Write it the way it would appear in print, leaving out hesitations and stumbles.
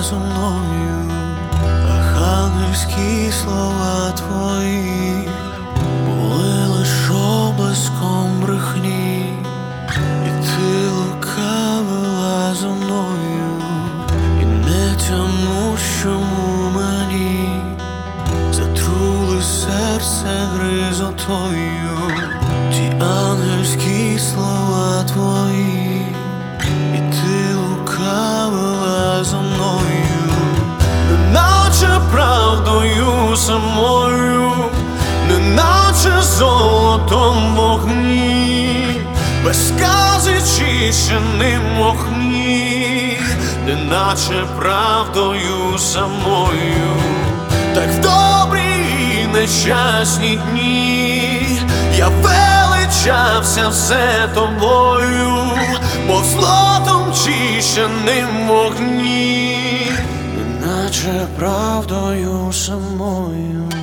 зо мною, ангельські слова твої були лиш облиском брехні, і ти лукавила зо мною, і не тому, чому мені затрули серце гризотою. Ті ангельські слова твої, і ти лукавила зо мною, неначе правдою самою, неначе золотом вогні, без скази чищеним вогні, неначе правдою самою. Так в добрі і нещасні дні я величався все тобою, мов злотом чищеним вогні, неначе правдою самою.